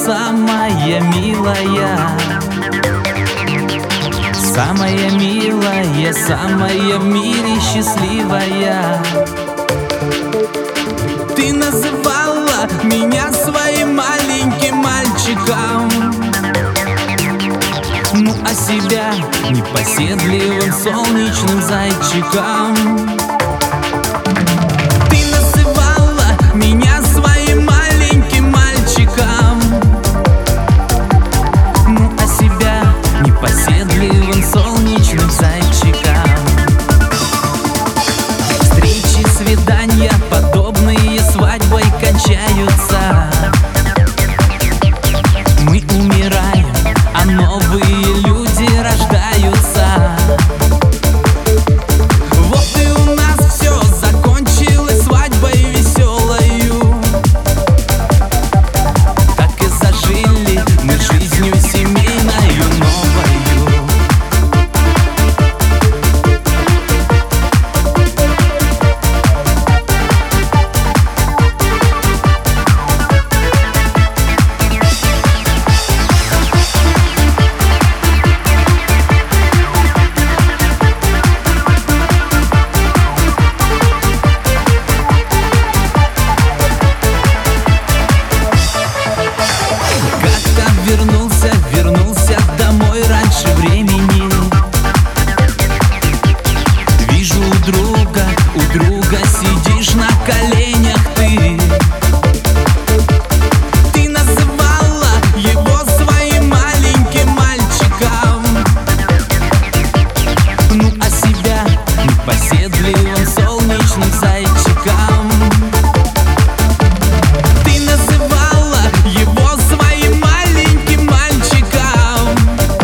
самая милая, самая милая, самая в мире счастливая. Ты называла меня своим маленьким мальчиком, ну а себя непоседливым солнечным зайчиком. Ты называла меня своим маленьким мальчиком, ну а себя непоседливым солнечным зайчиком. Встречи, свидания, подобные свадьбой кончаются. Мы умираем, а новые люди рождаются. Вот и у нас все закончилось свадьбой веселою. Так и зажили мы жизнью семейною новою. Вернулся домой раньше времени. Вижу у друга сидишь на коленях ты. Ты называла его своим маленьким мальчиком, ну а себя непоседливым солнечным зайчиком. Ты называла его своим маленьким мальчиком,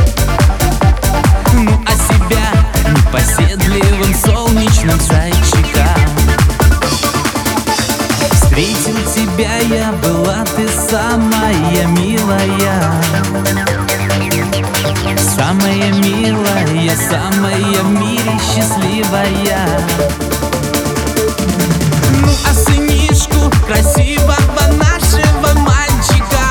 ну а себя непоседливым солнечным зайчиком. Встретил тебя я, была ты самая милая, самая милая, самая в мире счастливая. Ну а сынишку красивого нашего мальчика,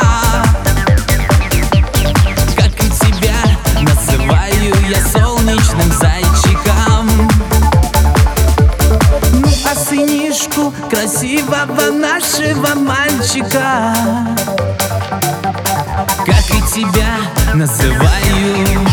как и тебя, называю я солнечным зайчиком. Ну а сынишку красивого нашего мальчика, как и тебя, называю